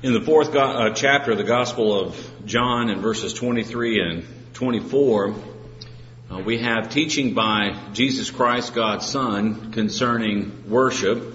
In the fourth chapter of the Gospel of John, in verses 23 and 24, we have teaching by Jesus Christ, God's Son, concerning worship.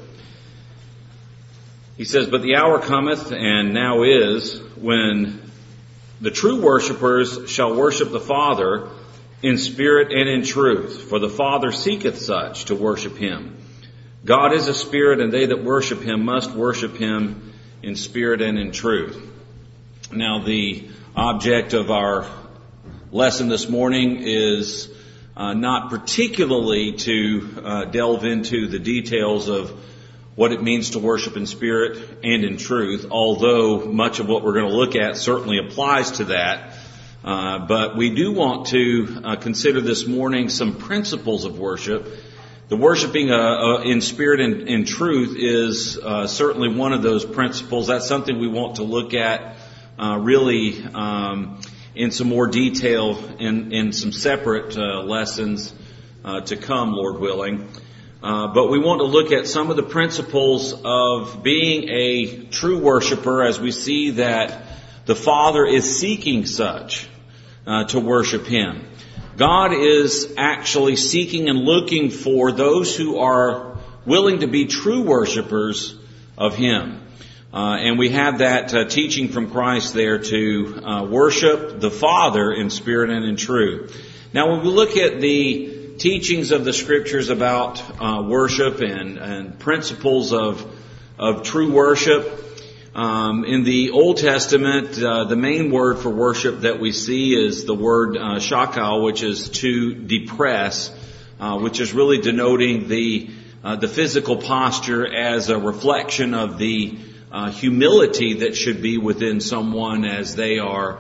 He says, "But the hour cometh, and now is, when the true worshipers shall worship the Father in spirit and in truth, for the Father seeketh such to worship Him. God is a spirit, and they that worship Him must worship Him in spirit and in truth." Now, the object of our lesson this morning is not particularly to delve into the details of what it means to worship in spirit and in truth, although much of what we're going to look at certainly applies to that. But we do want to consider this morning some principles of worship. The worshiping in spirit and in truth is certainly one of those principles. That's something we want to look at really in some more detail in some separate lessons to come, Lord willing. But we want to look at some of the principles of being a true worshiper as we see that the Father is seeking such to worship Him. God is actually seeking and looking for those who are willing to be true worshipers of Him. And we have that teaching from Christ there to worship the Father in spirit and in truth. Now, when we look at the teachings of the Scriptures about worship and principles of true worship, in the Old Testament, the main word for worship that we see is the word shakal, which is to depress, which is really denoting the physical posture as a reflection of the humility that should be within someone as they are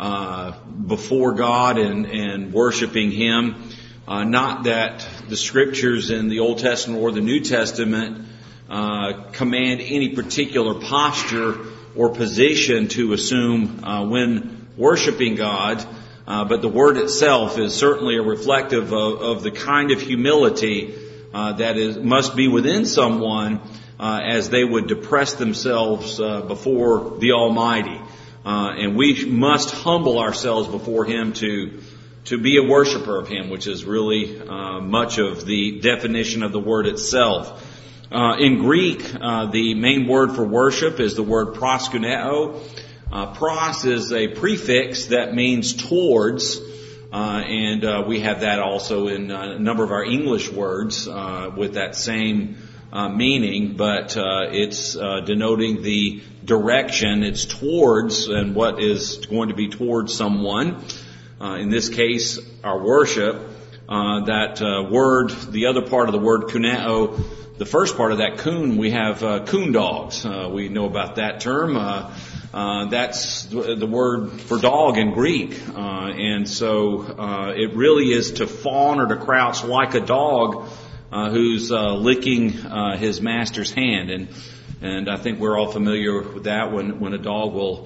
before God and worshiping Him. Not that the Scriptures in the Old Testament or the New Testament command any particular posture or position to assume when worshiping God, but the word itself is certainly a reflective of the kind of humility that must be within someone as they would depress themselves before the Almighty. And we must humble ourselves before Him to be a worshiper of Him, which is really much of the definition of the word itself. In Greek, the main word for worship is the word proskuneo. Pros is a prefix that means towards, and we have that also in a number of our English words with that same meaning, but it's denoting the direction. It's towards, and what is going to be towards someone. In this case, our worship. That word, the other part of the word kuneo, the first part of that kun, we have coon dogs. We know about that term. That's the word for dog in Greek. And so it really is to fawn or to crouch like a dog who's licking his master's hand. And I think we're all familiar with that when a dog will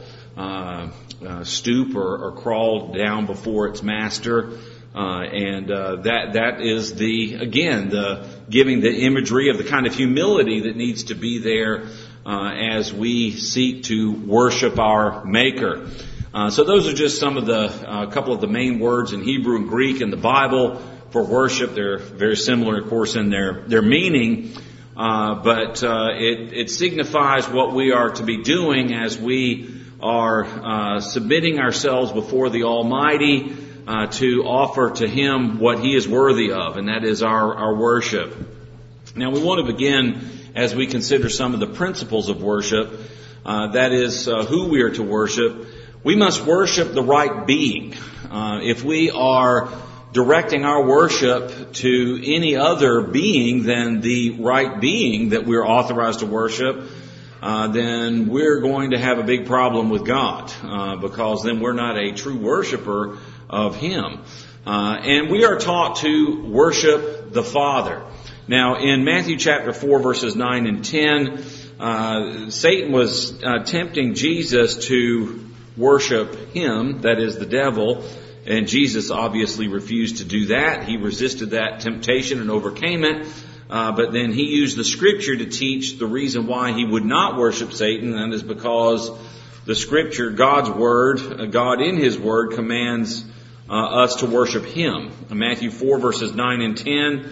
stoop or crawl down before its master. That is the giving the imagery of the kind of humility that needs to be there as we seek to worship our Maker. So those are just some of the couple of the main words in Hebrew and Greek in the Bible for worship. They're very similar, of course, in their meaning, but it signifies what we are to be doing as we are submitting ourselves before the Almighty to offer to Him what He is worthy of, and that is our worship. Now, we want to begin as we consider some of the principles of worship, that is who we are to worship. We must worship the right being. If we are directing our worship to any other being than the right being that we're authorized to worship, then we're going to have a big problem with God, because then we're not a true worshiper of Him. And we are taught to worship the Father. Now, in Matthew chapter 4, verses 9 and 10, Satan was tempting Jesus to worship him, that is the devil, and Jesus obviously refused to do that. He resisted that temptation and overcame it. But then he used the Scripture to teach the reason why he would not worship Satan, and that is because the Scripture, God's Word, God in His Word commands us to worship Him. In Matthew 4 verses 9 and 10,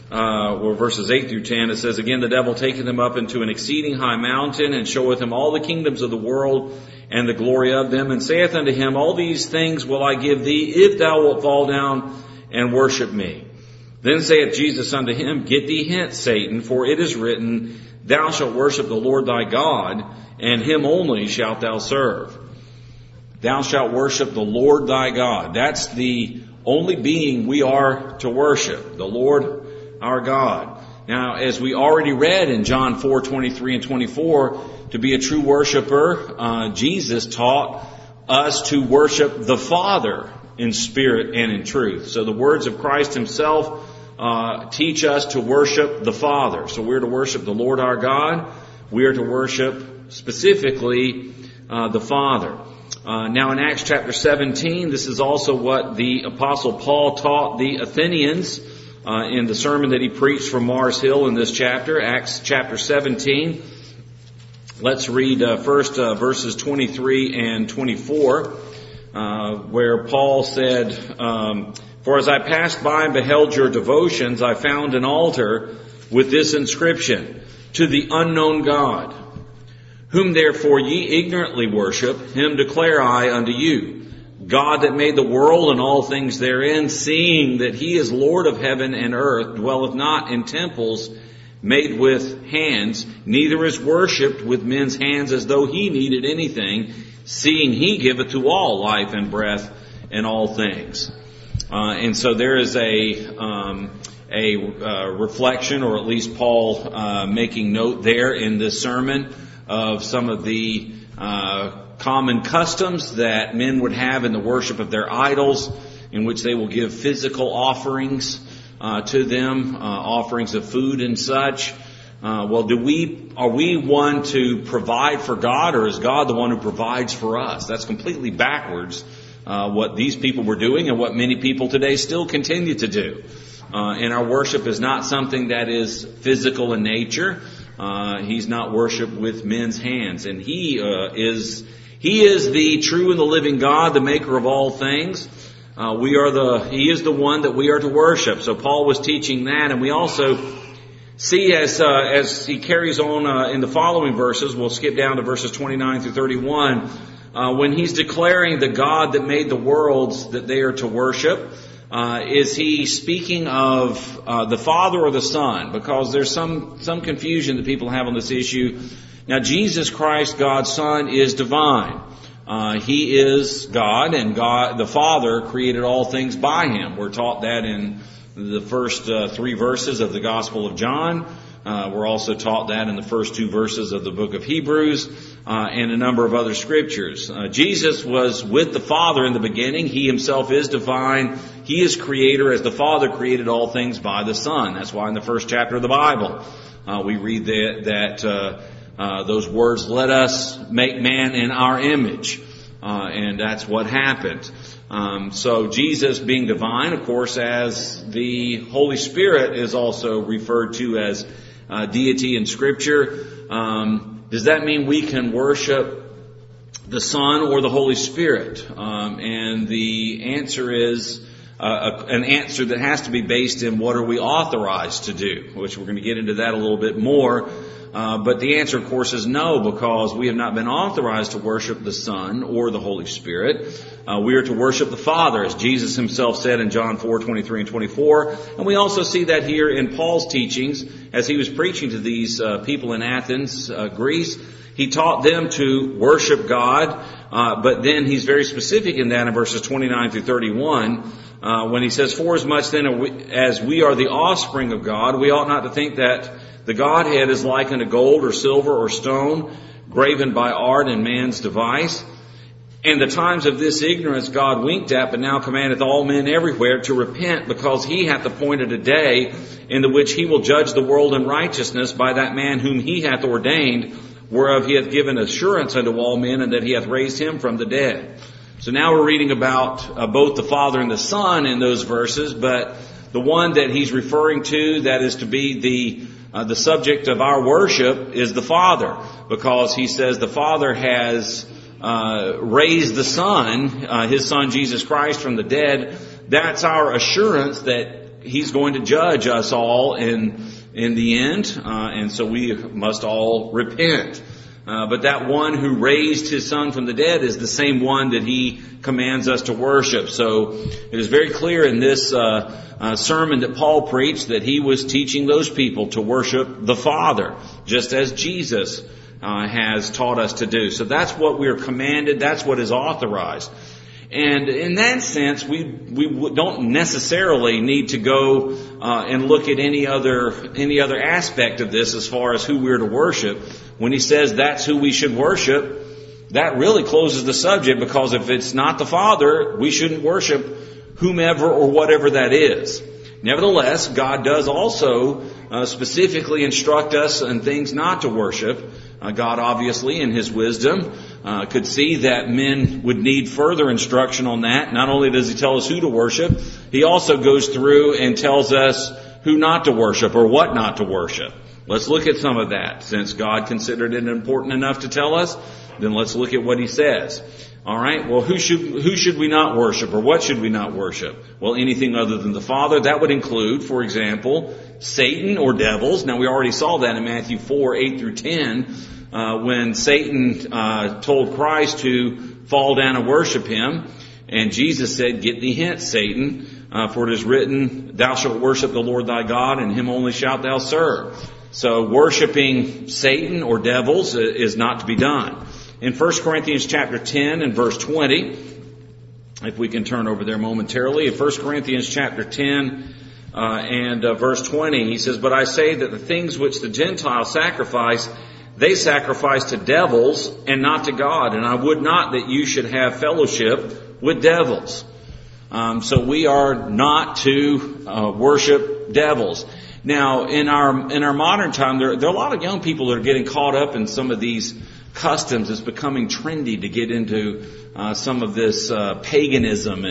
or verses 8 through 10, it says, "Again the devil taketh him up into an exceeding high mountain, and showeth him all the kingdoms of the world, and the glory of them, and saith unto him, All these things will I give thee, if thou wilt fall down and worship me. Then saith Jesus unto him, Get thee hence, Satan, for it is written, Thou shalt worship the Lord thy God, and Him only shalt thou serve." Thou shalt worship the Lord thy God. That's the only being we are to worship, the Lord our God. Now, as we already read in John 4:23 and 24, to be a true worshiper, Jesus taught us to worship the Father in spirit and in truth. So the words of Christ Himself teach us to worship the Father. So we're to worship the Lord our God. We are to worship specifically the Father. Now in Acts chapter 17, this is also what the Apostle Paul taught the Athenians in the sermon that he preached from Mars Hill in this chapter, Acts chapter 17. Let's read first verses 23 and 24, where Paul said, "For as I passed by and beheld your devotions, I found an altar with this inscription, To the unknown God. Whom therefore ye ignorantly worship, Him declare I unto you. God that made the world and all things therein, seeing that He is Lord of heaven and earth, dwelleth not in temples made with hands, neither is worshipped with men's hands as though He needed anything, seeing He giveth to all life and breath and all things." And so there is a reflection, or at least Paul making note there in this sermon, of some of the common customs that men would have in the worship of their idols, in which they will give physical offerings to them, offerings of food and such. Well, are we one to provide for God, or is God the one who provides for us? That's completely backwards what these people were doing and what many people today still continue to do. And our worship is not something that is physical in nature. He's not worshipped with men's hands, and He is the true and the living God, the maker of all things. He is the one that we are to worship. So Paul was teaching that, and we also see as he carries on in the following verses, we'll skip down to verses 29 through 31, when he's declaring the God that made the worlds that they are to worship. Is he speaking of the Father or the Son? Because there's some confusion that people have on this issue. Now, Jesus Christ, God's Son, is divine. He is God, and God, the Father, created all things by Him. We're taught that in the first 3 verses of the Gospel of John. We're also taught that in the first 2 verses of the book of Hebrews, and a number of other scriptures. Jesus was with the Father in the beginning. He Himself is divine. He is creator, as the Father created all things by the Son. That's why in the first chapter of the Bible, we read that those words, "Let us make man in our image." And that's what happened. So Jesus being divine, of course, as the Holy Spirit is also referred to as deity in Scripture. Does that mean we can worship the Son or the Holy Spirit? And the answer is an answer that has to be based in what are we authorized to do, which we're going to get into that a little bit more. But the answer, of course, is no, because we have not been authorized to worship the Son or the Holy Spirit. We are to worship the Father, as Jesus Himself said in John 4:23 and 24. And we also see that here in Paul's teachings, as he was preaching to these people in Athens, Greece. He taught them to worship God, but then he's very specific in that in verses 29 through 31, when he says, "Forasmuch then as we are the offspring of God, we ought not to think that the Godhead is like unto gold or silver or stone, graven by art and man's device. And the times of this ignorance God winked at, but now commandeth all men everywhere to repent, because He hath appointed a day in the which He will judge the world in righteousness by that man whom He hath ordained, whereof He hath given assurance unto all men, and that He hath raised Him from the dead." So now we're reading about both the Father and the Son in those verses, but the one that he's referring to that is to be the subject of our worship is the Father, because he says the Father has raised the Son, his Son Jesus Christ, from the dead. That's our assurance that he's going to judge us all in the end, and so we must all repent. But that one who raised his Son from the dead is the same one that he commands us to worship. So it is very clear in this sermon that Paul preached that he was teaching those people to worship the Father, just as Jesus has taught us to do. So that's what we're commanded. That's what is authorized. And in that sense, we don't necessarily need to go and look at any other aspect of this as far as who we're to worship. When he says that's who we should worship, that really closes the subject, because if it's not the Father, we shouldn't worship whomever or whatever that is. Nevertheless, God does also specifically instruct us in things not to worship. God obviously, in His wisdom, could see that men would need further instruction on that. Not only does He tell us who to worship, He also goes through and tells us who not to worship or what not to worship. Let's look at some of that. Since God considered it important enough to tell us, then let's look at what He says. All right. Well, who should we not worship, or what should we not worship? Well, anything other than the Father. That would include, for example, Satan or devils. Now, we already saw that in Matthew 4:8-10, when Satan told Christ to fall down and worship him, and Jesus said, "Get thee hence, Satan, for it is written, Thou shalt worship the Lord thy God, and Him only shalt thou serve." So, worshiping Satan or devils is not to be done. In 1 Corinthians chapter 10 and verse 20, if we can turn over there momentarily, in 1 Corinthians chapter 10 and verse 20, he says, "But I say that the things which the Gentiles sacrifice, they sacrifice to devils and not to God. And I would not that you should have fellowship with devils." So we are not to worship devils. Now, in our modern time, there are a lot of young people that are getting caught up in some of these customs. It's becoming trendy to get into some of this paganism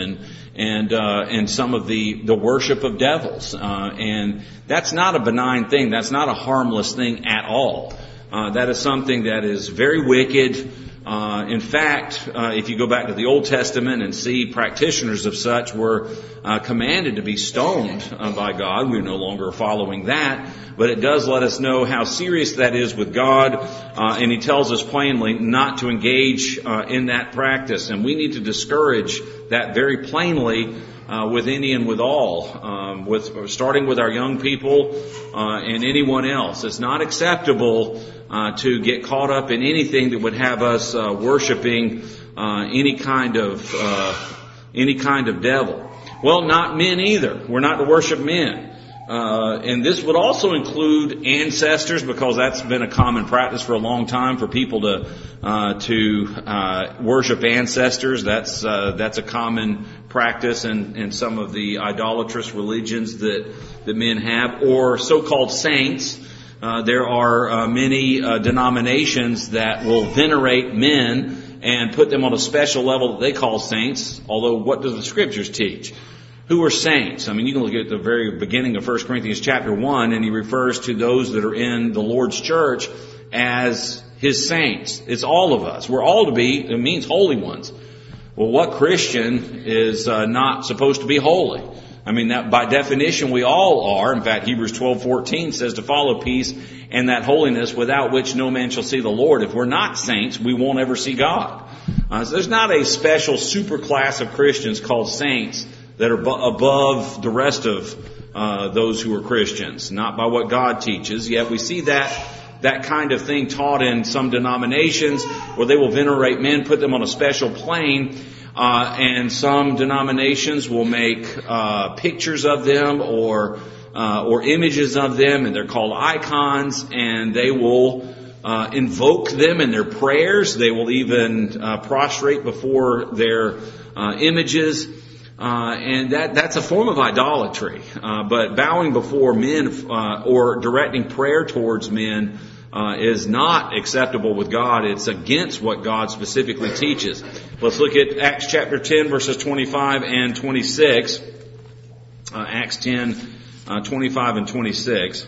and some of the worship of devils. And that's not a benign thing. That's not a harmless thing at all. That is something that is very wicked. In fact, if you go back to the Old Testament and see practitioners of such were commanded to be stoned by God. We're no longer following that, but it does let us know how serious that is with God, and He tells us plainly not to engage in that practice. And we need to discourage that very plainly with any and with all, starting with our young people and anyone else. It's not acceptable to get caught up in anything that would have us worshiping any kind of devil. Well, not men either. We're not to worship men. And this would also include ancestors, because that's been a common practice for a long time for people to worship ancestors. That's a common practice in some of the idolatrous religions that men have, or so-called saints. There are many denominations that will venerate men and put them on a special level that they call saints. Although, what does the Scriptures teach? Who are saints? I mean, you can look at the very beginning of 1 Corinthians chapter 1, and he refers to those that are in the Lord's church as His saints. It's all of us. We're all to be, it means holy ones. Well, what Christian is not supposed to be holy? I mean, that by definition we all are. In fact, Hebrews 12:14 says to follow peace and that holiness without which no man shall see the Lord. If we're not saints, we won't ever see God. So there's not a special super class of Christians called saints that are above the rest of those who are Christians, not by what God teaches. Yet we see that kind of thing taught in some denominations where they will venerate men, put them on a special plane, and some denominations will make pictures of them or images of them, and they're called icons, and they will invoke them in their prayers. They will even prostrate before their images. And that's a form of idolatry. But bowing before men or directing prayer towards men is not acceptable with God. It's against what God specifically teaches. Let's look at Acts chapter 10, verses 25 and 26. Acts 10, 25 and 26.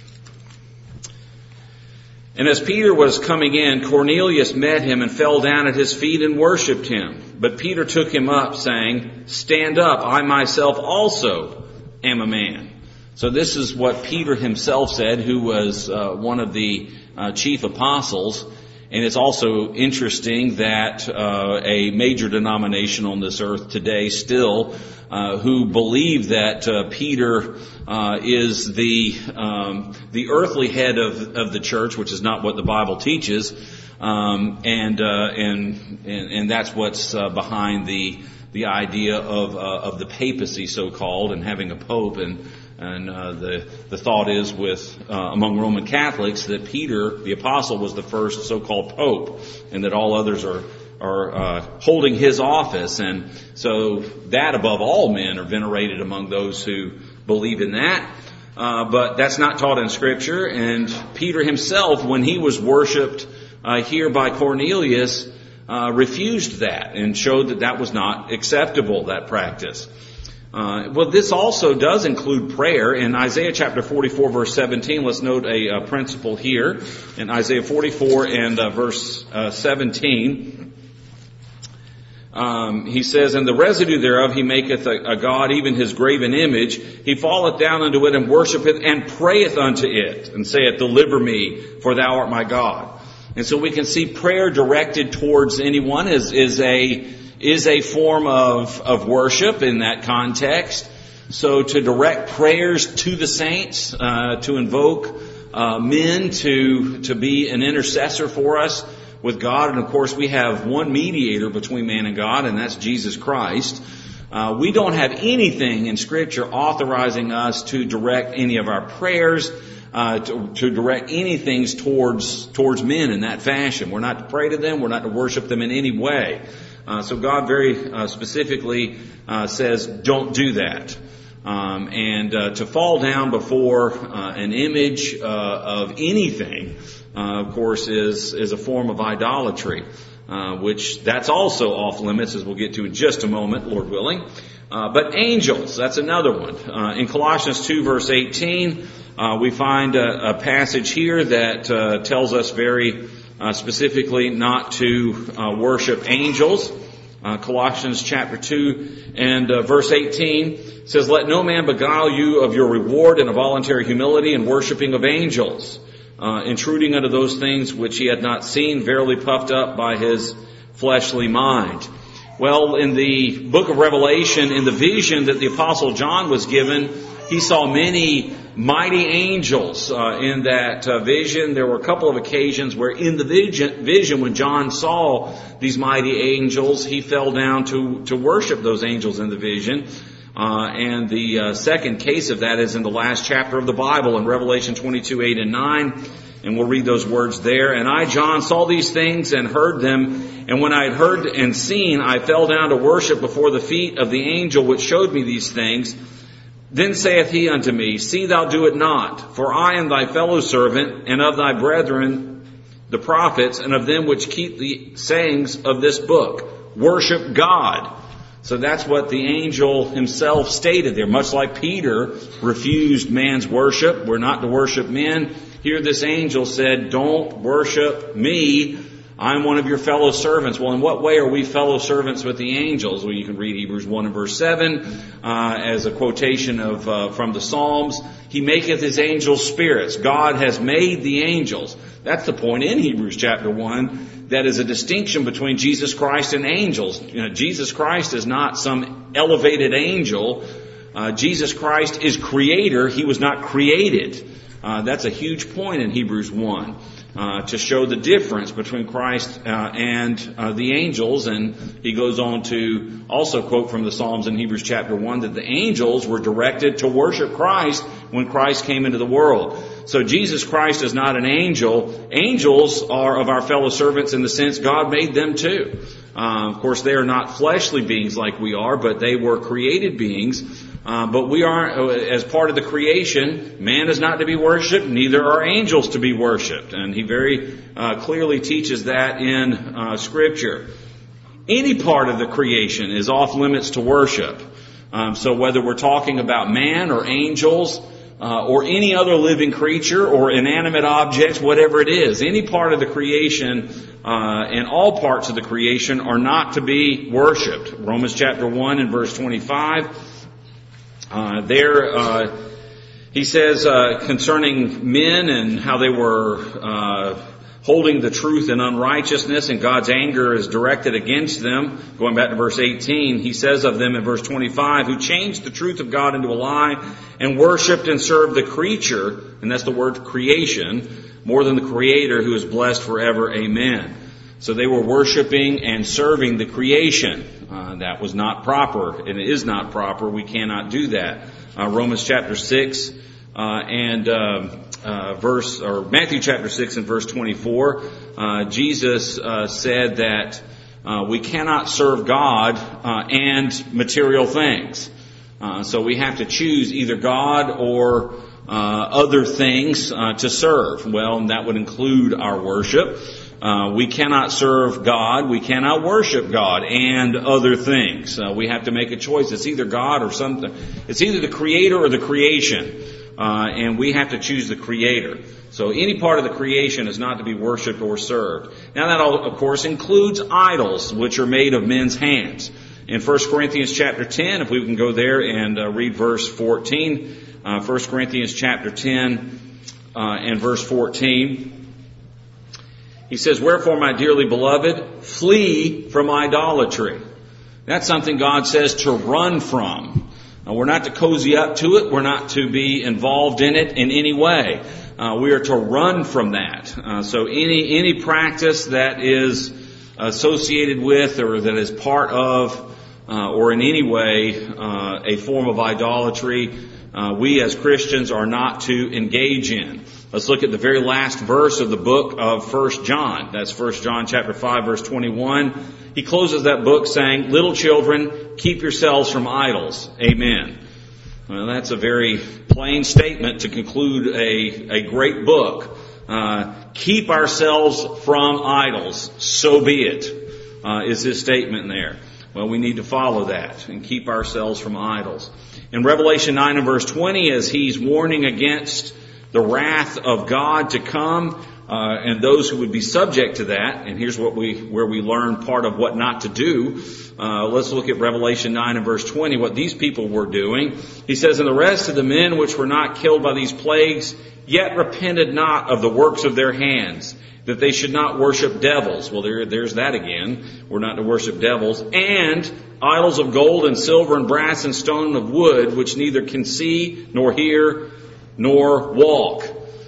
And as Peter was coming in, Cornelius met him and fell down at his feet and worshipped him. But Peter took him up, saying, "Stand up, I myself also am a man." So this is what Peter himself said, who was one of the chief apostles. And it's also interesting that a major denomination on this earth today still, who believe that Peter is the earthly head of the church, which is not what the Bible teaches, and that's what's behind the idea of the papacy, so called, and having a pope. And the thought is among Roman Catholics that Peter, the apostle, was the first so-called pope, and that all others are holding his office. And so that above all men are venerated among those who believe in that. But that's not taught in Scripture. And Peter himself, when he was worshipped here by Cornelius, refused that and showed that was not acceptable, that practice. Well, this also does include prayer. In Isaiah chapter 44, verse 17, let's note a principle here. In Isaiah 44 and verse 17, he says, "And the residue thereof he maketh a god, even his graven image. He falleth down unto it and worshipeth and prayeth unto it, and saith, Deliver me, for thou art my God." And so we can see prayer directed towards anyone is a form of worship in that context. So to direct prayers to the saints, to invoke men to be an intercessor for us with God. And of course we have one mediator between man and God, and that's Jesus Christ. We don't have anything in Scripture authorizing us to direct any of our prayers, to direct anything towards men in that fashion. We're not to pray to them. We're not to worship them in any way. So God very specifically says, don't do that. And to fall down before an image of anything, of course, is a form of idolatry, which that's also off limits, as we'll get to in just a moment, Lord willing. But angels, that's another one. In Colossians 2, verse 18, we find a passage here that tells us very specifically not to worship angels. Colossians chapter 2 and verse 18 says, "Let no man beguile you of your reward in a voluntary humility and worshiping of angels, intruding unto those things which he had not seen, verily puffed up by his fleshly mind." Well, in the book of Revelation, in the vision that the Apostle John was given, he saw many mighty angels in that vision. There were a couple of occasions where in the vision, when John saw these mighty angels, he fell down to worship those angels in the vision. And the second case of that is in the last chapter of the Bible, in Revelation 22, 8 and 9. And we'll read those words there. "And I, John, saw these things and heard them. And when I had heard and seen, I fell down to worship before the feet of the angel which showed me these things. Then saith he unto me, See thou do it not, for I am thy fellow servant, and of thy brethren the prophets, and of them which keep the sayings of this book. Worship God." So that's what the angel himself stated there. Much like Peter refused man's worship, we're not to worship men. Here this angel said, don't worship me. I'm one of your fellow servants. Well, in what way are we fellow servants with the angels? Well, you can read Hebrews 1 and verse 7 as a quotation from the Psalms. He maketh his angels spirits. God has made the angels. That's the point in Hebrews chapter 1. That is a distinction between Jesus Christ and angels. Jesus Christ is not some elevated angel. Jesus Christ is creator. He was not created. That's a huge point in Hebrews 1. To show the difference between Christ and the angels. And he goes on to also quote from the Psalms in Hebrews chapter 1 that the angels were directed to worship Christ when Christ came into the world. So Jesus Christ is not an angel. Angels are of our fellow servants in the sense God made them too. Of course, they are not fleshly beings like we are, but they were created beings. But we are, as part of the creation, man is not to be worshipped, neither are angels to be worshipped. And he very clearly teaches that in Scripture. Any part of the creation is off limits to worship. So whether we're talking about man or angels, or any other living creature or inanimate objects, whatever it is, any part of the creation, and all parts of the creation are not to be worshipped. Romans chapter 1 and verse 25. He says concerning men and how they were holding the truth in unrighteousness, and God's anger is directed against them. Going back to verse 18, he says of them in verse 25, who changed the truth of God into a lie and worshipped and served the creature, and that's the word creation, more than the Creator, who is blessed forever. Amen. So they were worshiping and serving the creation. That was not proper, and it is not proper. We cannot do that. Romans chapter 6 Matthew chapter 6 and verse 24, Jesus said that we cannot serve God and material things. So we have to choose either God or other things to serve. Well, and that would include our worship. We cannot serve God, we cannot worship God and other things. We have to make a choice. It's either God or something. It's either the Creator or the creation. And we have to choose the Creator. So any part of the creation is not to be worshipped or served. Now that, of course, includes idols, which are made of men's hands. In 1 Corinthians chapter 10, if we can go there and read verse 14. 1 Corinthians chapter 10 and verse 14. He says, wherefore, my dearly beloved, flee from idolatry. That's something God says to run from. We're not to cozy up to it. We're not to be involved in it in any way. We are to run from that. So any practice that is associated with or that is part of or in any way a form of idolatry, we as Christians are not to engage in. Let's look at the very last verse of the book of 1 John. That's 1 John chapter 5, verse 21. He closes that book saying, little children, keep yourselves from idols. Amen. Well, that's a very plain statement to conclude a great book. Keep ourselves from idols. So be it, is his statement there. Well, we need to follow that and keep ourselves from idols. In Revelation 9 and verse 20, as he's warning against the wrath of God to come, and those who would be subject to that. And here's where we learn part of what not to do. Let's look at Revelation 9 and verse 20, what these people were doing. He says, and the rest of the men which were not killed by these plagues, yet repented not of the works of their hands, that they should not worship devils. Well, there's that again. We're not to worship devils. And idols of gold and silver and brass and stone of wood, which neither can see nor hear nor walk.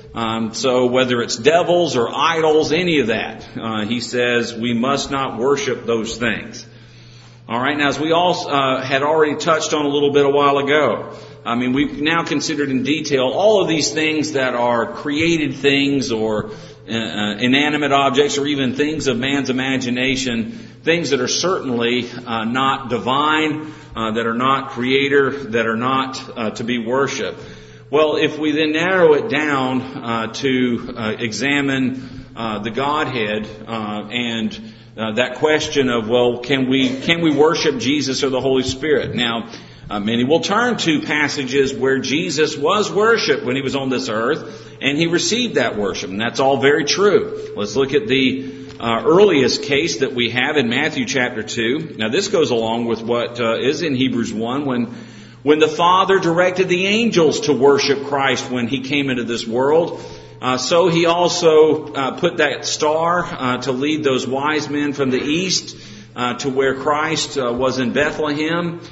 So whether it's devils or idols, any of that, he says we must not worship those things. All right. Now, as we all had already touched on a little bit a while ago, I mean, we've now considered in detail all of these things that are created things or inanimate objects or even things of man's imagination, things that are certainly not divine, that are not creator, that are not to be worshipped. Well, if we then narrow it down to examine the Godhead and that question of, well, can we worship Jesus or the Holy Spirit? Now, many will turn to passages where Jesus was worshipped when he was on this earth, and he received that worship, and that's all very true. Let's look at the earliest case that we have in Matthew chapter 2. Now, this goes along with what is in Hebrews 1 when the Father directed the angels to worship Christ when he came into this world. So he also put that star to lead those wise men from the east to where Christ was in Bethlehem,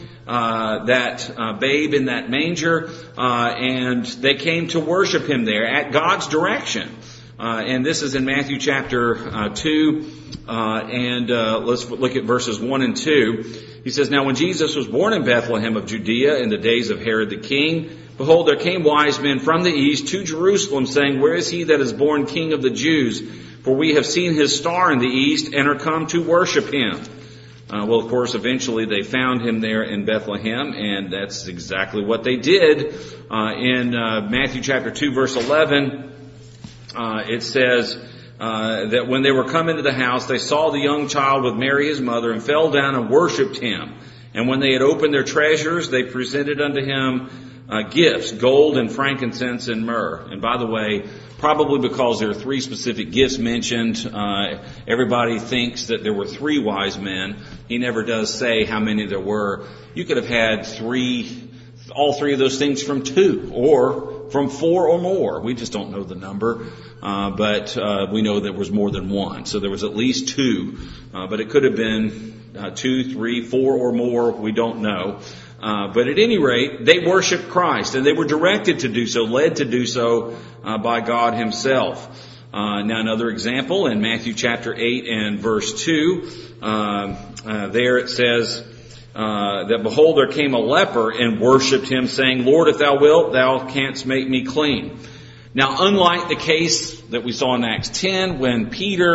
that babe in that manger, and they came to worship him there at God's direction. And this is in Matthew chapter 2, and let's look at verses 1 and 2. He says, now when Jesus was born in Bethlehem of Judea in the days of Herod the king, behold, there came wise men from the east to Jerusalem, saying, where is he that is born King of the Jews? For we have seen his star in the east and are come to worship him. Well, of course, eventually they found him there in Bethlehem, and that's exactly what they did. In Matthew chapter 2, verse 11, it says that when they were come into the house, they saw the young child with Mary his mother and fell down and worshipped him. And when they had opened their treasures, they presented unto him gifts, gold and frankincense and myrrh. And by the way, probably because there are 3 specific gifts mentioned, everybody thinks that there were 3 wise men. He never does say how many there were. You could have had all 3 of those things from 2 or from 4 or more. We just don't know the number, but we know there was more than 1. So there was at least 2, but it could have been 2, 3, 4 or more. We don't know. But at any rate, they worshiped Christ, and they were directed to do so, led to do so by God himself. Now another example in Matthew chapter 8 and verse 2, there it says that, behold, there came a leper and worshipped him, saying, Lord, if thou wilt, thou canst make me clean. Now, unlike the case that we saw in Acts 10, when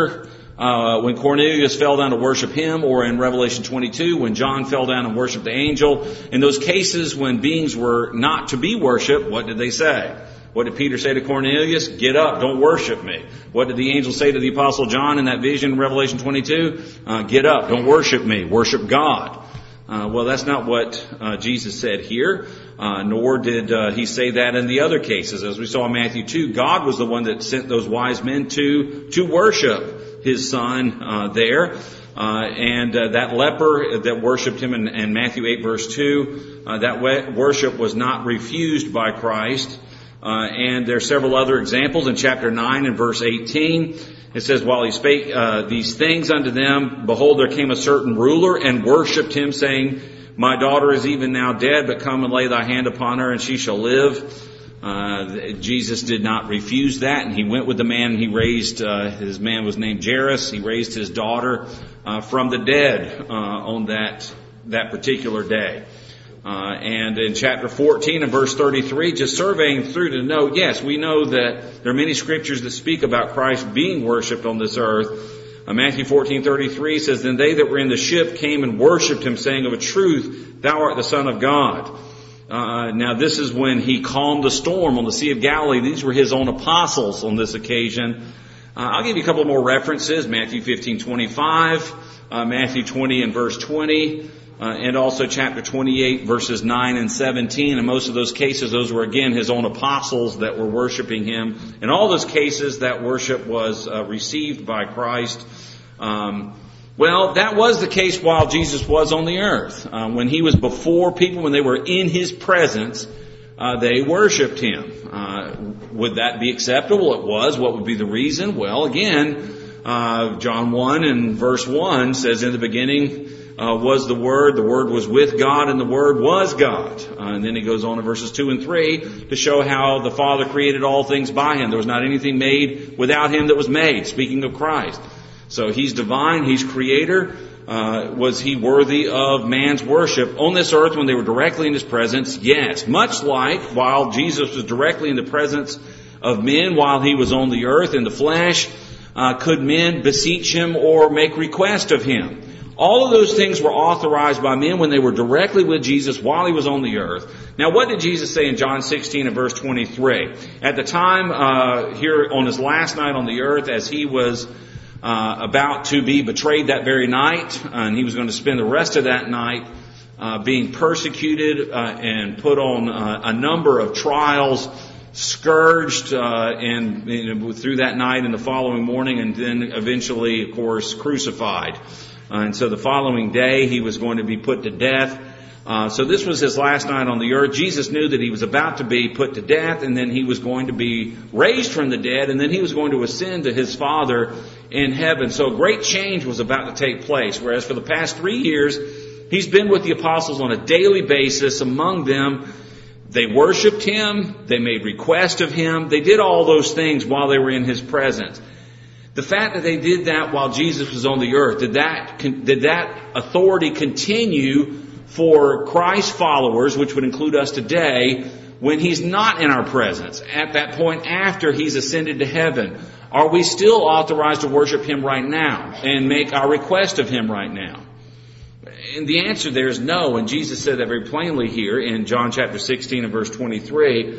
Cornelius fell down to worship him, or in Revelation 22, when John fell down and worshiped the angel, in those cases when beings were not to be worshipped, what did they say? What did Peter say to Cornelius? Get up, don't worship me. What did the angel say to the apostle John in that vision in Revelation 22? Get up, don't worship me, worship God. Well, that's not what Jesus said here, nor did he say that in the other cases. As we saw in Matthew 2, God was the one that sent those wise men to worship his son there. And that leper that worshipped him in Matthew 8 verse 2, that worship was not refused by Christ. And there are several other examples in chapter 9 and verse 18. It says, while he spake these things unto them, behold, there came a certain ruler and worshipped him, saying, my daughter is even now dead, but come and lay thy hand upon her, and she shall live. Jesus did not refuse that, and he went with the man. He raised, his man was named Jairus. He raised his daughter from the dead on that particular day. And in chapter 14 and verse 33, just surveying through to know, yes, we know that there are many scriptures that speak about Christ being worshipped on this earth. Matthew 14:33 says, then they that were in the ship came and worshipped him, saying, of a truth, thou art the Son of God. Now this is when he calmed the storm on the Sea of Galilee. These were his own apostles on this occasion. I'll give you a couple more references. Matthew 15:25, Matthew 20 and verse 20, and also chapter 28 verses 9 and 17. In most of those cases, those were again his own apostles that were worshiping him. In all those cases, that worship was received by Christ. Well, that was the case while Jesus was on the earth. When he was before people, when they were in his presence, they worshipped him. Would that be acceptable? It was. What would be the reason? Well, again, John 1 and verse 1 says, in the beginning was the Word was with God, and the Word was God. And then he goes on in verses 2 and 3 to show how the Father created all things by him. There was not anything made without him that was made, speaking of Christ. So he's divine, he's creator. Was he worthy of man's worship on this earth when they were directly in his presence? Yes. Much like while Jesus was directly in the presence of men while he was on the earth in the flesh, could men beseech him or make request of him? All of those things were authorized by men when they were directly with Jesus while he was on the earth. Now, what did Jesus say in John 16 and verse 23? At the time here on his last night on the earth, as he was about to be betrayed that very night, and he was going to spend the rest of that night being persecuted and put on a number of trials, scourged and through that night and the following morning, and then eventually, of course, crucified. And so the following day he was going to be put to death. So this was his last night on the earth. Jesus knew that he was about to be put to death, and then he was going to be raised from the dead, and then he was going to ascend to his Father in heaven. So a great change was about to take place. Whereas for the past 3 years, he's been with the apostles on a daily basis. Among them, they worshiped him. They made request of him. They did all those things while they were in his presence. The fact that they did that while Jesus was on the earth, did that authority continue for Christ's followers, which would include us today, when he's not in our presence, at that point after he's ascended to heaven? Are we still authorized to worship him right now and make our request of him right now? And the answer there is no, and Jesus said that very plainly here in John chapter 16 and verse 23.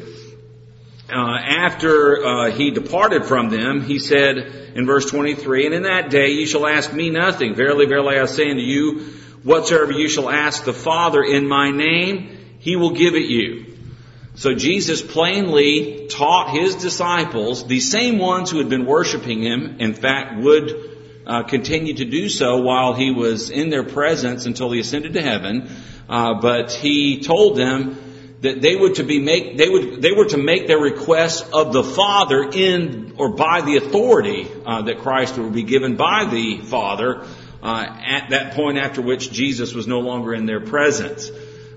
After he departed from them, he said in verse 23, and in that day ye shall ask me nothing. Verily, verily, I say unto you, Whatsoever you shall ask the Father in my name, He will give it you. So Jesus plainly taught His disciples, the same ones who had been worshiping Him, in fact would continue to do so while He was in their presence until He ascended to heaven. But He told them that they were to make their requests of the Father in or by the authority that Christ would be given by the Father at that point after which Jesus was no longer in their presence.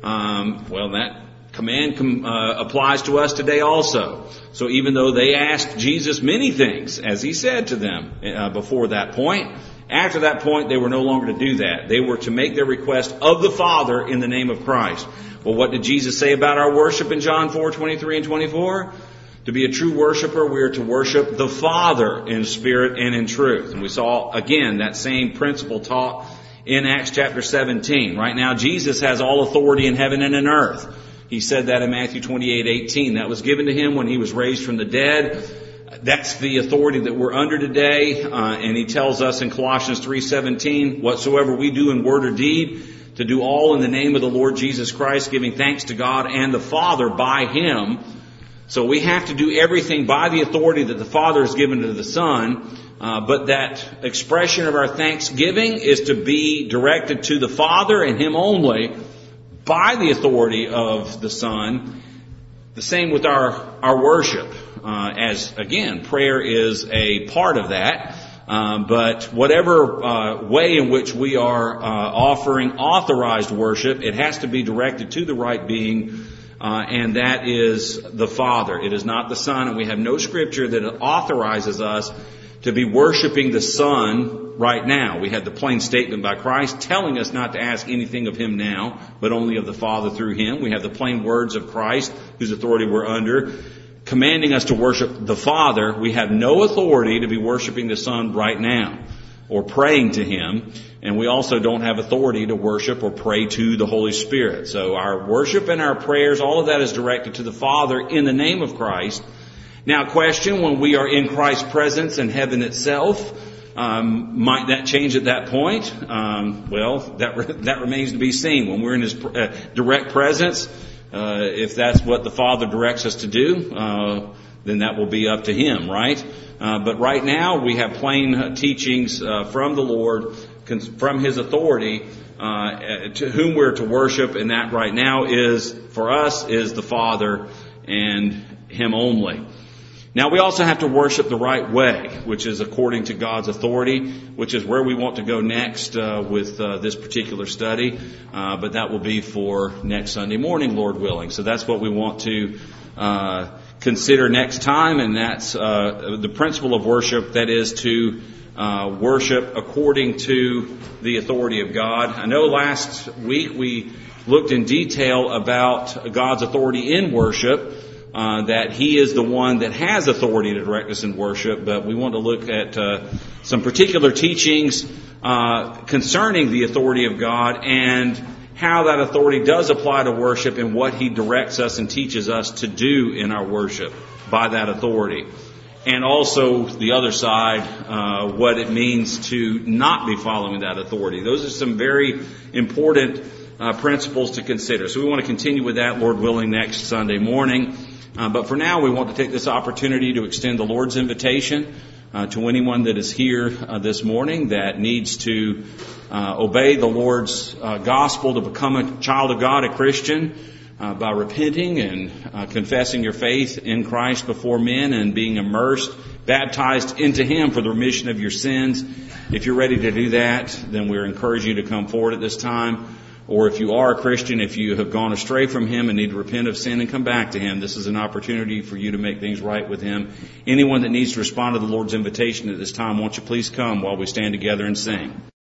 That command applies to us today also. So even though they asked Jesus many things, as He said to them before that point, after that point they were no longer to do that. They were to make their request of the Father in the name of Christ. Well, what did Jesus say about our worship in John 4:23 and 24? To be a true worshiper, we are to worship the Father in spirit and in truth. And we saw, again, that same principle taught in Acts chapter 17. Right now, Jesus has all authority in heaven and in earth. He said that in Matthew 28:18. That was given to Him when He was raised from the dead. That's the authority that we're under today. And He tells us in Colossians 3:17, whatsoever we do in word or deed, to do all in the name of the Lord Jesus Christ, giving thanks to God and the Father by Him. So we have to do everything by the authority that the Father has given to the Son. But that expression of our thanksgiving is to be directed to the Father and Him only by the authority of the Son. The same with our worship. As again, prayer is a part of that. But whatever way in which we are offering authorized worship, it has to be directed to the right being, and that is the Father. It is not the Son, and we have no scripture that authorizes us to be worshiping the Son right now. We had the plain statement by Christ telling us not to ask anything of Him now, but only of the Father through Him. We have the plain words of Christ, whose authority we're under, commanding us to worship the Father. We have no authority to be worshiping the Son right now or praying to Him. And we also don't have authority to worship or pray to the Holy Spirit. So our worship and our prayers, all of that is directed to the Father in the name of Christ. Now, question, when we are in Christ's presence in heaven itself, might that change at that point? That remains to be seen. When we're in His direct presence, if that's what the Father directs us to do, then that will be up to Him, right? But right now we have plain teachings from the Lord, from His authority, to whom we're to worship, and that right now is, for us, is the Father and Him only. Now we also have to worship the right way, which is according to God's authority, which is where we want to go next with this particular study. But that will be for next Sunday morning, Lord willing. So that's what we want to consider next time, and that's the principle of worship, that is to worship according to the authority of God. I know last week we looked in detail about God's authority in worship, that He is the one that has authority to direct us in worship, but we want to look at some particular teachings concerning the authority of God and how that authority does apply to worship and what He directs us and teaches us to do in our worship by that authority. And also the other side, what it means to not be following that authority. Those are some very important principles to consider. So we want to continue with that, Lord willing, next Sunday morning. But for now, we want to take this opportunity to extend the Lord's invitation to anyone that is here this morning that needs to obey the Lord's gospel, to become a child of God, a Christian, by repenting and confessing your faith in Christ before men and being immersed, baptized into Him for the remission of your sins. If you're ready to do that, then we're encouraging you to come forward at this time. Or if you are a Christian, if you have gone astray from Him and need to repent of sin and come back to Him, this is an opportunity for you to make things right with Him. Anyone that needs to respond to the Lord's invitation at this time, won't you please come while we stand together and sing.